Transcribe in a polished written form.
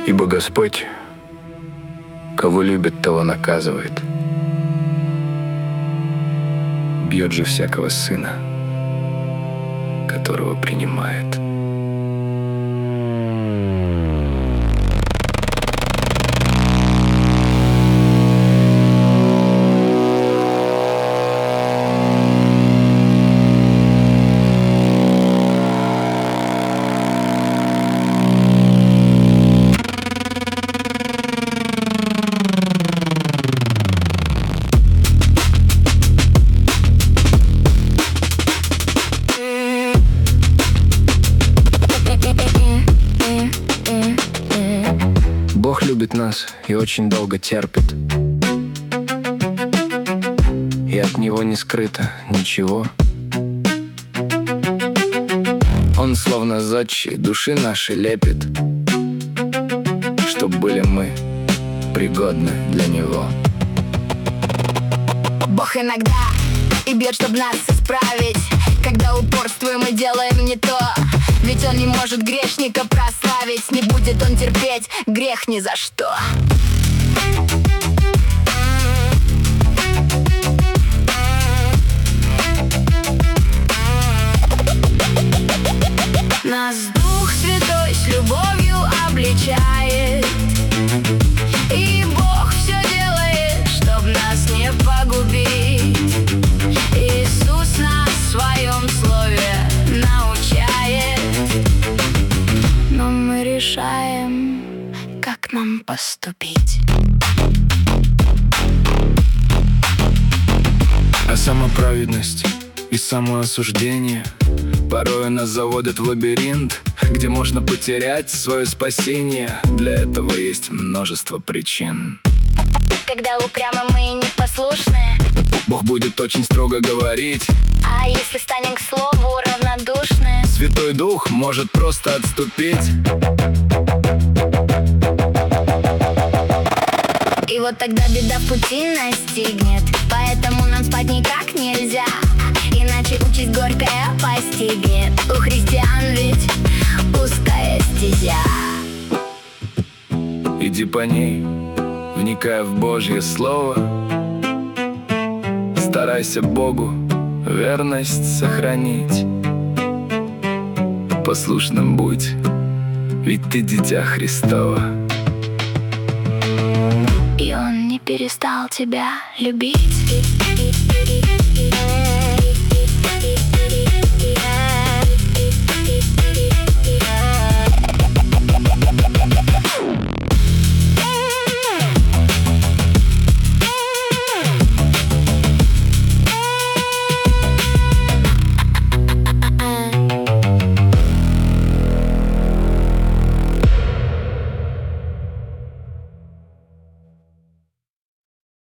Ибо Господь, кого любит, того наказывает. Бьет же всякого сына, которого принимает. Бог любит нас и очень долго терпит, и от Него не скрыто ничего. Он словно зодчий души наши лепит, чтоб были мы пригодны для Него. Бог иногда и бьет, чтоб нас исправить, когда упорствуем и делаем не то. Ведь Он не может грешника прославить, не будет Он терпеть грех ни за что. Нас Дух Святой с любовью обличает, и Бог все делает, чтоб нас не погубить. Иисус нас в своем слове научает, но мы решаем, как нам поступить. А самоправедность и самоосуждение порой нас заводят в лабиринт, где можно потерять свое спасение. Для этого есть множество причин. Когда упрямы мы и непослушны, Бог будет очень строго говорить. а если станем к слову равнодушны, Святой Дух может просто отступить. и вот тогда беда в пути настигнет. Поэтому нам спать никак нельзя, иначе участь горькая постигнет. У христиан ведь узкая стезя. Иди по ней, вникая в Божье Слово. Старайся Богу верность сохранить. Послушным будь, ведь ты дитя Христово. И Он не перестал тебя любить.